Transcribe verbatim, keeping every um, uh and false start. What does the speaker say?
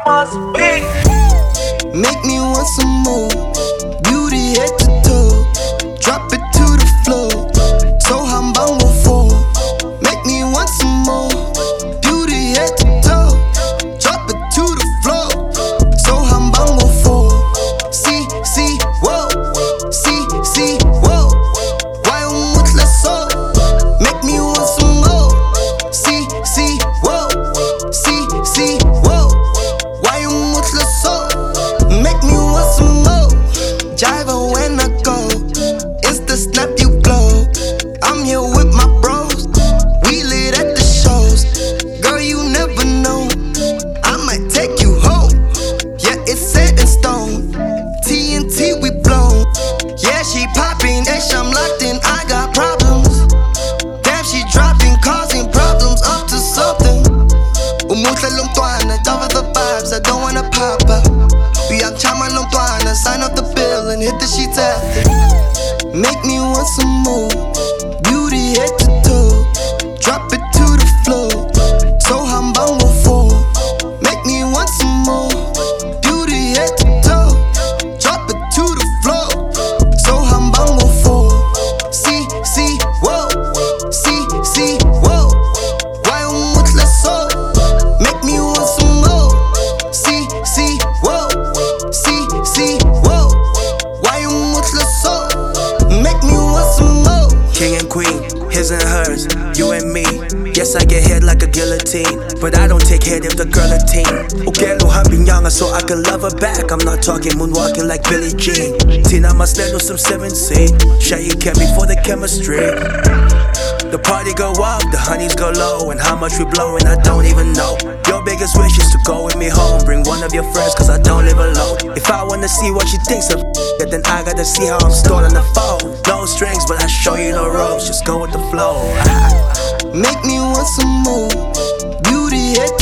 must be. Make me want some more. Beauty head to toe. Drop it to the floor. So hambango for. Make me want some more. Beauty head to toe. Drop it to the floor. So hambango for. See, see, whoa. See, see, whoa. Why almost less so? Make me want some more. See, see, whoa. See, see, whoa. Why almost less so? Make me want some more. Jive when I go. It's the snap you glow. I'm here with my bros. We lit at the shows. Girl, you never know. I might take you home. Yeah, it's set in stone. T N T we blown. Yeah, she popping, ish, I'm locked in. I got problems. Damn, she dropping, causing problems up to something. Umuhle lo mntwana, cover the vibes. I don't wanna pop up. Beyond chama lo mntwana, sign up the bill and hit the sheets after. Make me want some more. Beauty head to toe. Drop it to the floor. So hambango for. Make me want some more. Beauty head to toe. Drop it to the floor. So hambango for. See, see, whoa. See, see, whoa. Why almost less so? Make me want some more. See, see, whoa. See, see, whoa. Why almost less so? Make me want some more. King and queen, his and hers, you and me. Yes, I get hit like a guillotine, but I don't take head if the girl a teen. Ukelo hambinyanga so I can love her back. I'm not talking moonwalking like Billie Jean. Tina must let some seven C. Shay kept me for the chemistry. The party go up, the honeys go low, and how much we blowing I don't even know. Your biggest wish is to go with me home. Bring one of your friends cause I don't live alone. If I wanna see what she thinks of it, then I gotta see how I'm stored on the phone. No strings but I show you no ropes, just go with the flow. Make me want some more. Beauty head